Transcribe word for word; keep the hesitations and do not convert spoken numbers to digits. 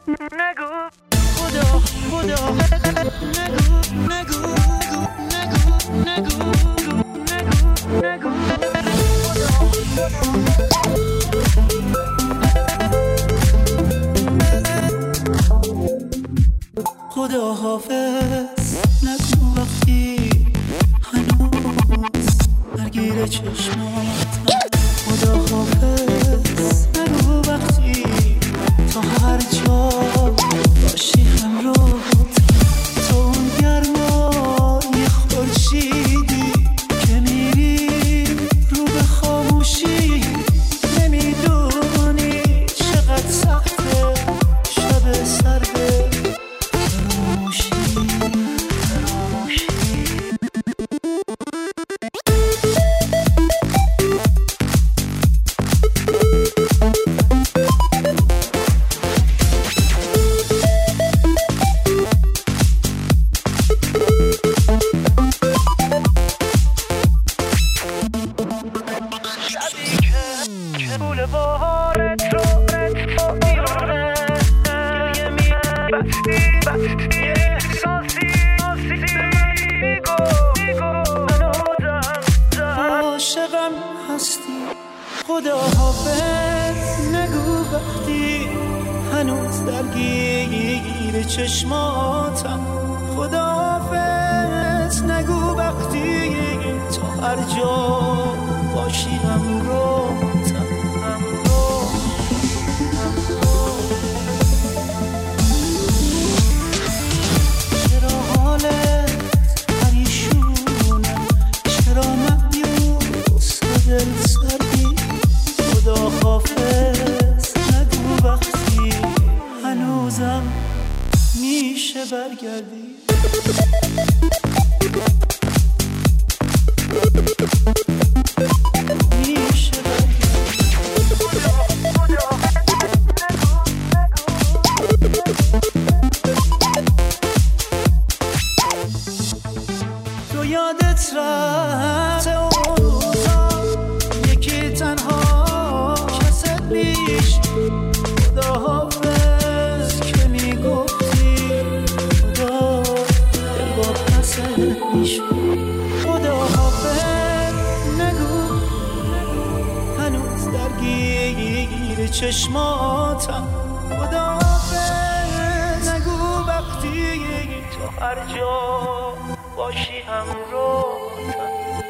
نگو خدا خدا نگو نگو نگو نگو نگو نگو خدا حافظ نگو وقتی هنوز درگیر چشماتم خدا حافظ نگو وقتی تا هر جا باشی همراهت تو اون گرمای خورشیدی که میری رو به خاموشی نمیدونی چقدر سخته شب سرده فراموشی فراموشی پول بارت رو دیوانه یه میبستی یه احساسی میگو هنوزم عاشقم هستی خدا حافظ نگو وقتی هنوز درگیر چشماتم خدا حافظ نگو وقتی تا هر جا باشی همراهتم چرا حالت پریشونه چرا مایوس و دل سردی خدا حافظ نگو وقتی هنوزم میشه برگردی میشه تو یادت رفته اون روزا یکی تنها کست بیش خدا حافظ که میگفتی خدا دل با پسر میشه خدا حافظ نگو هنوز درگیر چشماتم خدا حافظ نگو وقتی تو هر جا باشی همراهتم